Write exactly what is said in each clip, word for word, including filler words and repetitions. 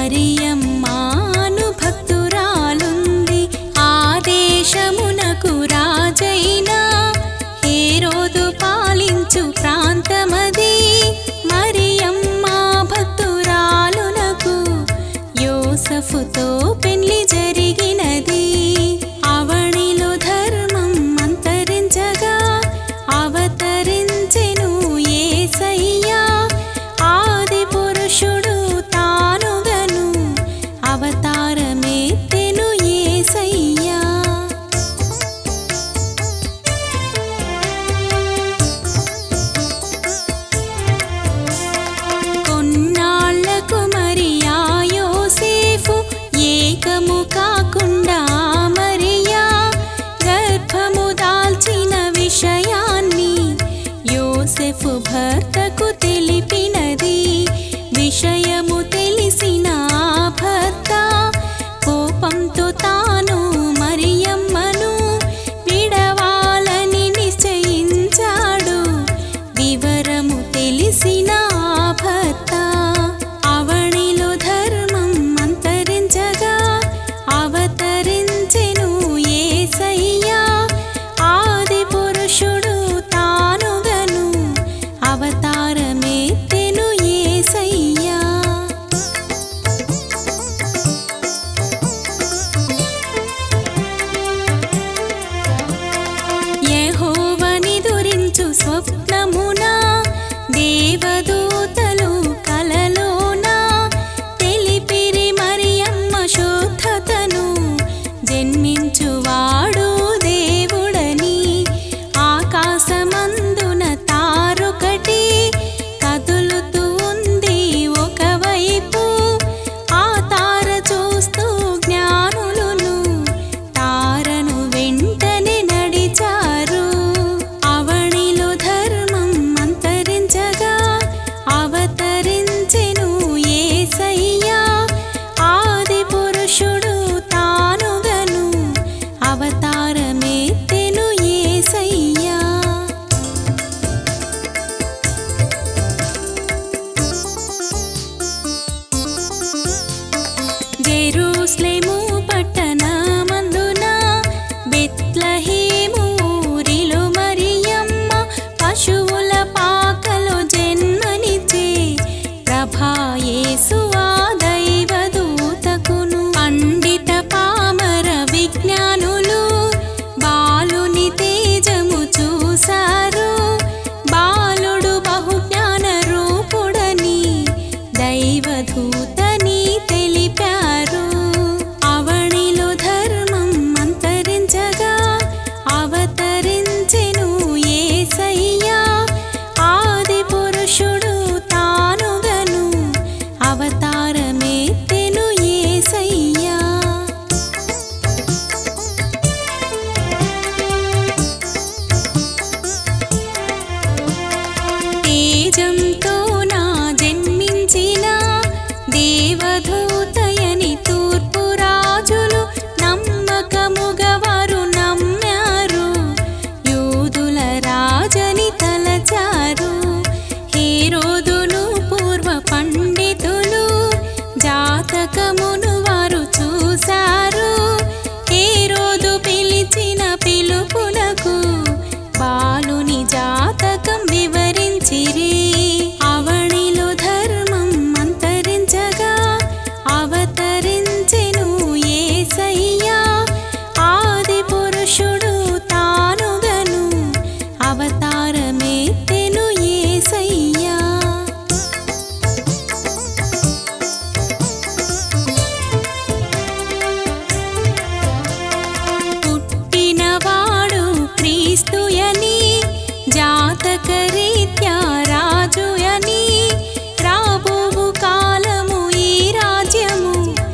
మరియమ్మాను భక్తురాలుంది. ఆ దేశమునకు రాజైన హేరోదు పాలించు ప్రాంతమది. మరియమ్మ భక్తురాలునకు యోసఫుతో పెళ్లి జరిగినది. అవనిలో ధర్మం అంతరించగా అవతరించెను యేసయ్యా. ఆది పురుషుడు తానుగను అవతారమెత్తెను యేసయ్యా. కొన్నాళ్లకు మరియా యోసేఫు ఏకము కాకుండా మరియా గర్భము దాల్చిన విషయాన్ని యోసేఫు భర్తకు తెలిపినది. విషయము తెలిసిన భర్త కోపంతో తాను మరియమ్మను విడవాలని నిశ్చయించాడు. వివరము తెలిసిన భర్త అవనిలో ధర్మం అంతరించగా అవతరించెను యేసయ్యా. ఆది పురుషుడు తానుగను అవతారమెత్తెను యేసయ్యా. యెహోవానిదురించు స్వప్నమున దేవదూతలు కలలోన తెలిపిరి మరియమ్మ శుద్ధతను. జన్మించువాడు దేవుడని ఆకాశమందున తారొకటి కదులుతూ ఉంది ఒకవైపు. ఆ తార చూస్తూ జ్ఞానులును తారను వెంటనే నడిచారు. అవనిలో ధర్మం అంతరించగా అవతరించెను యేసయ్యా. ఆది పురుషుడు తానుగను అవతారమెత్తెను యేసయ్యా. జెరూసలేము పట్టణమందున బెత్లెహేము ఊరిలో మరియమ్మ పశువుల పాకలో జన్మనిచ్చే ప్రభా యేసు ఆ దైవదూతకును. పండిత పామర విజ్ఞానులు బాలుని తేజము చూశారు. బాలుడు బహుజ్ఞాన రూపుడని దైవదూతని తెలిపారు. అవనిలో ధర్మం అంతరించగా అవతరించెను యేసయ్యా. ఆది పురుషుడు తానుగను అవతారమెత్తెను యేసయ్యా. తేజంతో నా జన్మించిన దేవదూతయని తూర్పు రాజులు నమ్మకముగా వారు నమ్మారు. యూదుల రాజని తలచారు. హేరోదును పూర్వ పండితులు జాతకమును వారు చూశారు. హేరోదు పిలిచిన పిలుపునకు బాలుని జాతకం వివరించిరి. అవనిలో ధర్మం అంతరించగా అవతరించెను యేసయ్యా. ఆది పురుషుడు తానుగను అవతారమెత్తెను యేసయ్యా. పుట్టినవాడు క్రీస్తుయని జాతకరీత్యా రాజుయని రాబోవు కాలము ఈ రాజ్యము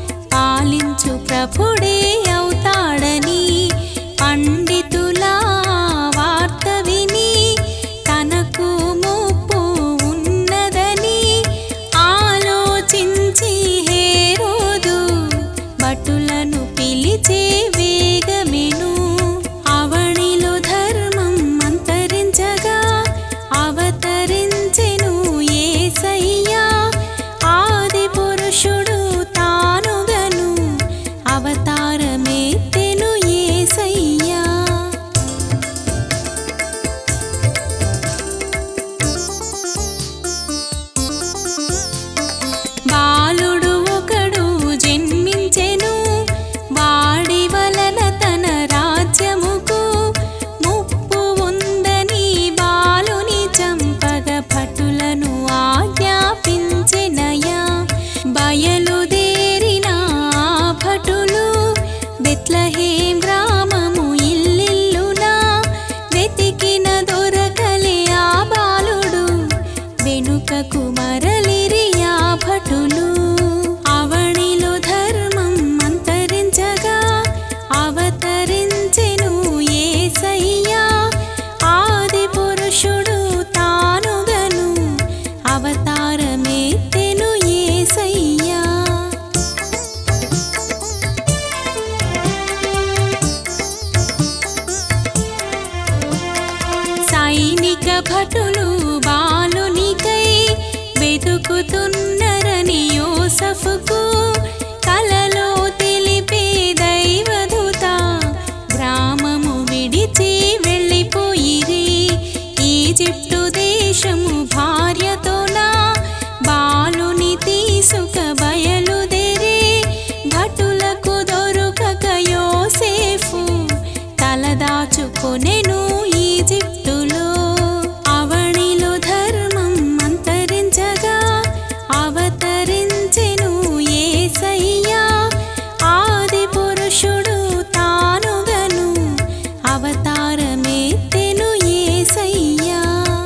భటులు బాలునికై వెతుకుతున్నరని యోసెఫుకు కలలో తెలిపే దైవదూత గ్రామము విడిచి వెళ్ళిపోయిరి. ఈజిప్టు దేశము భార్యతోన బాలుని తీసుక బయలుదేరి భటులకు దొరుకక యోసేఫు తలదాచుకొనెను ఈజిప్టులో. అవనిలో ధర్మం అంతరించగా అవతరించెను యేసయ్యా. ఆది పురుషుడు తానుగను అవతారమెత్తెను యేసయ్యా.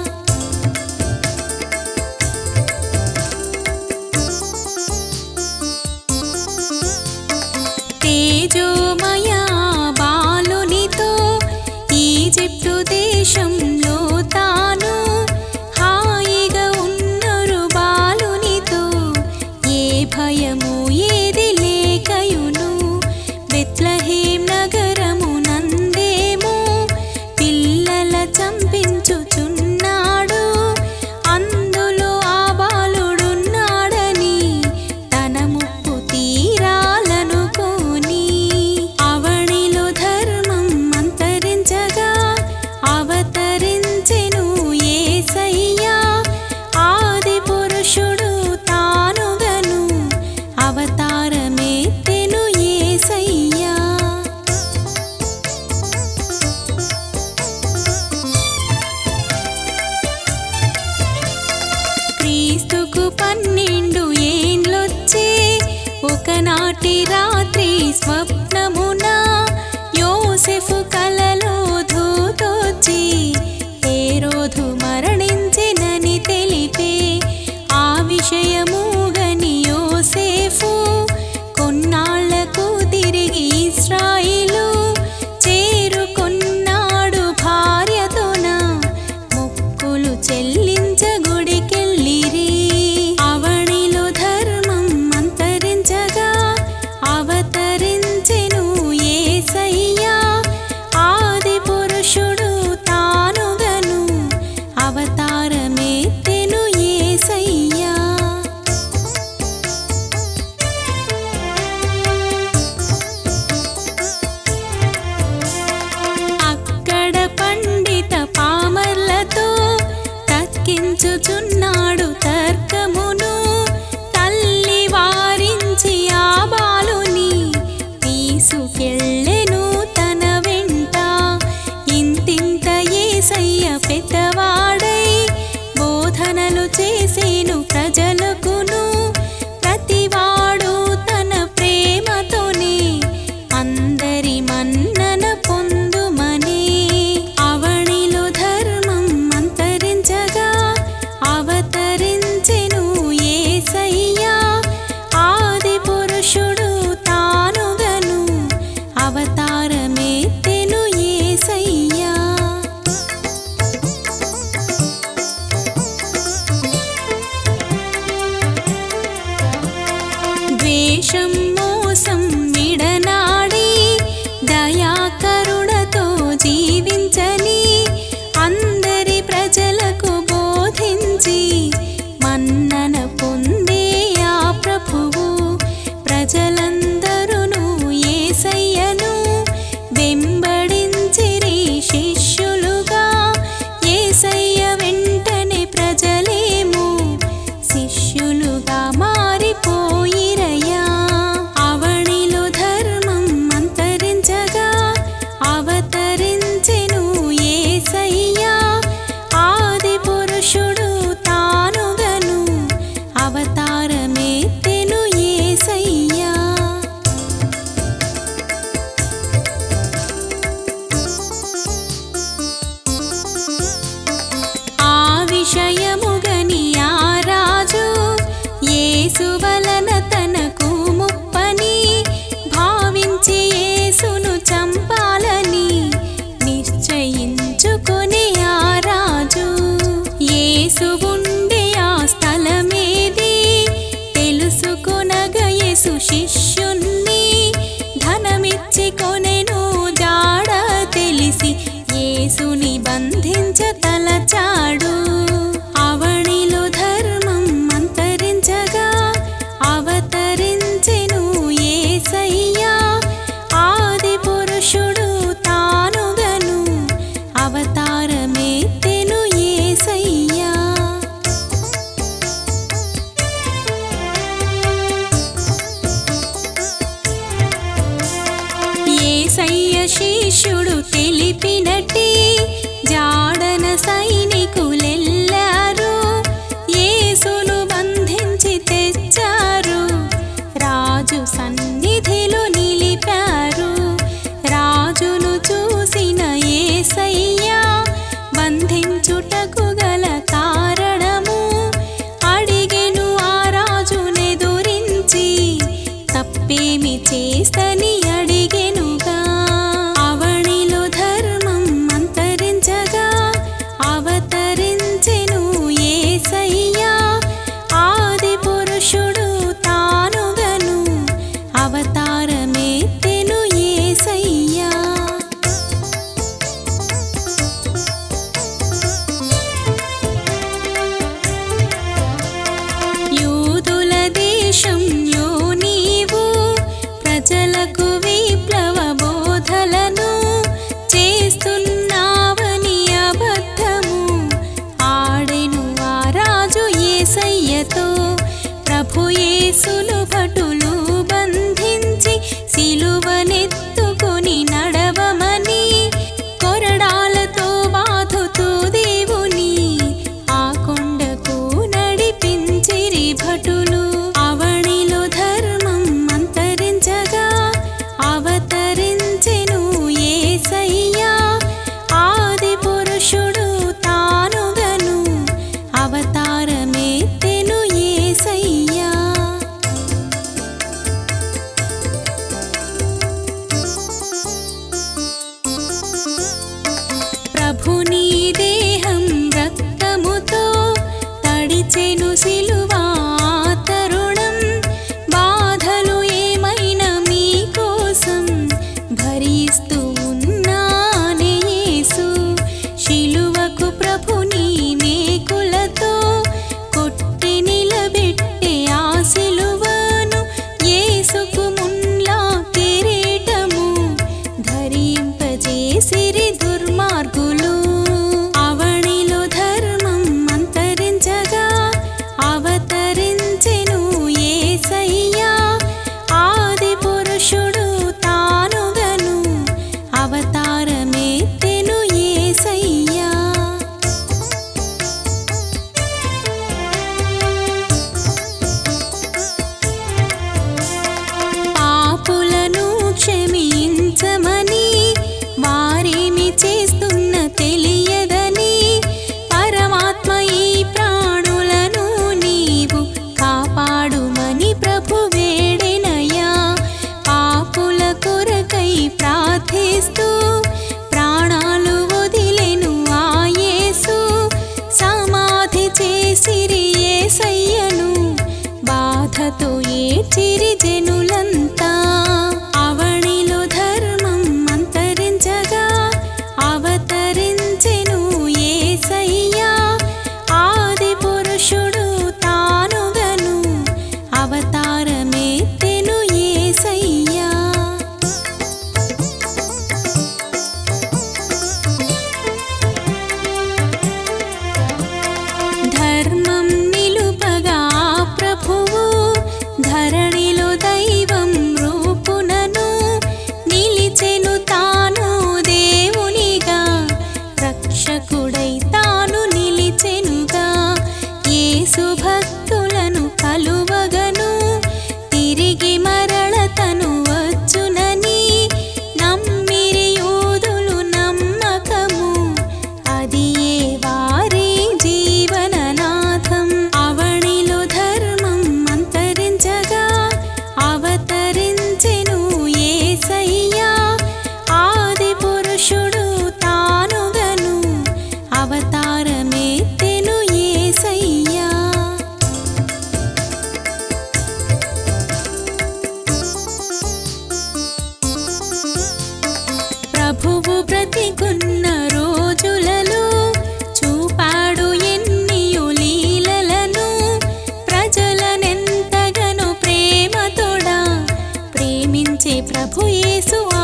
తేజోమయ బాలునితో ఈజిప్టు దేశంలో తాను హాయిగా ఉన్నరు బాలునితో ఏ భయము ఏది లేకయును. బెత్లెహేం నగరము నందేమో పిల్లల చంపించుచున్నాడు. అందులో ఆ బాలుడున్నాడని తన ముప్పు తీరాలనుకోని అవనిలో ధర్మం అంతరించగా అవతరించెను యేసయ్యా. ఆది పురుషుడు తానుగను అవతారమెత్తెను యేసయ్యా. క్రీస్తుకు పన్నెండు ఏండ్లొచ్చే ఒకనాటి రాత్రి స్వప్నమున యోసెఫు కలలో దూతొచ్చి హేరోదు మరణించెనని తెలిపే. ఆ విషయము గని యోసేఫు కొన్నాళ్లకు తిరిగి ఇశ్రాయేలు చేరుకొన్నాడు భార్యతోన మొక్కులు చెల్లించ గుడికెళ్ళిరి. అవనిలో ధర్మం అంతరించగా అవతరించెను యేసయ్యా. ఆది పురుషుడు తానుగను అవతారమెత్తెను యేసయ్యా. అక్కడ పండిత పామర్లతో తక్కించుచున్నాడు తర్కమును. తల్లి వారించి ఆ బాలుని తీసుకెళ్ళెను తన వెంట. ఇంతింత యేసయ్య పెద్దవాడై బోధనలు చేసేను ప్రజలకును. ప్రతివాడు తన ప్రేమతోనే అందరి మన్నన పొందుమనే. అవనిలో ధర్మం అంతరించగా అవతరించెను యేసయ్యా. ఆది పురుషుడు తానుగను అవతారమెత్తెను యేసయ్యా. ద్వేషం మోసం విడనాడి దయాకరుణతో జీవించని అందరి ప్రజలకు బోధించి మన్నన పొందే ఆ ప్రభువు. ప్రజలందరును యేసయ్యను వెంబడించిరి శిష్యులుగా. యేసయ్య వెంటనే ప్రజలేమో శిష్యులుగా మారిపోయిరయ్యా. అవనిలో ధర్మం అంతరించగా అవతరించెను యేసయ్యా. ఆది పురుషుడు తానుగను అవతారమెత్తెను యేసయ్యా. ఆ విషయముగని ఆ రాజు యేసు వలన తనకు ముప్పని భావించి యేసును చంపాలని నిశ్చయించుకొని ఆ రాజు యేసు ఉండే ఆ స్థలమేది తెలుసుకొనగ యేసు శిష్యుణ్ణి ధనమిచ్చి కొనెను. జాడ తెలిసి యేసుని బంధించ తలచాడు. శిష్యుడు తెలిపినట్టి జాడన సైనికులెల్లారు యేసును బంధించి తెచ్చారు రాజు సన్నిధిలో నిలిపారు రాజును చూసిన యేసయ్య బంధించుటకు గల కారణము అడిగెను ఆ రాజునెదురించి తప్పేమి చేస్తని అడిగెనుగా అవనిలో ధర్మం అంతరించగా అవతరించెను యేసయ్య ఆది పురుషుడు తానుగను అవతారమెత్తెను యేసయ్య యూదుల దేశంలో నీవు ప్రజలకు విప్లవ బోధలను చేస్తున్నావని అబద్ధము ఆడెను ఆ రాజు యేసయ్యతో ప్రభు యేసును భటులు బంధించి సిలువనెత్తుకొని నడవమని కొరడాలతో బాధుతూ దేవుని ఆ కొండకు నడిపించిరి భటులు అవనిలో ధర్మం అంతరించగా అవతరించెను యేసయ్య ఆది పురుషుడు తానుగను అవతారమెత్తెను యేసయ్య ప్రభుని దేహం రక్తముతో తడిచెను సిలువా తరుణం బాధలు ఏమైనా మీకోసం భరిస్తూ ఉన్నానే యేసు శిలువకు ప్రభుని మేకులతో కొట్టి నిలబెట్టే ఆ సిలువను యేసుకు మున్లా కిరీటము ధరింపజేసిరి దుర్మార్గులు అవనిలో ధర్మం అంతరించగా అవతరించెను యేసయ్య ఆది పురుషుడు తానుగను అవతారమెత్తెను యేసయ్య పాపులను క్షమించమని వారేమి చేస్తున్న తెలియదని పరమాత్మ ఈ ప్రాణులను నీవు కాపాడుమని ప్రభు వేడెనయ్యా పాపుల కొరకై ప్రార్థిస్తూ ప్రాణాలు వదిలెను ఆ యేసు సమాధి చేసిరి యేసయ్యను బాధతో ఏడ్చిరి జనులంతా అవనిలో ధర్మం అంతరించగా అవతరించెను యేసయ్య ఆది పురుషుడు తానుగను అవతారమెత్తెను యేసయ్య ధర్మం నిలుపగా ప్రభువు ధరణిలో దైవం రూపునను నిలిచెను తాను దేవునిగా రక్షకుడై తాను నిలిచెనుగా యేసు భక్తులను కలువగను తిరిగి మరల తను వచ్చునని నమ్మిరి యూదులు నమ్మకము అది ఏ వారి జీవననాథం అవనిలో ధర్మం అంతరించగా అవతరించెను యేసయ్య ఆది పురుషుడు తానుగను అవతారమెత్తెను యేసయ్య ప్రభువు బ్రతికున్న రోజులలో చూపాడు ఎన్నియు లీలలను ప్రజలనెంతగను ప్రేమతోడా ప్రేమించే ప్రభు యేసు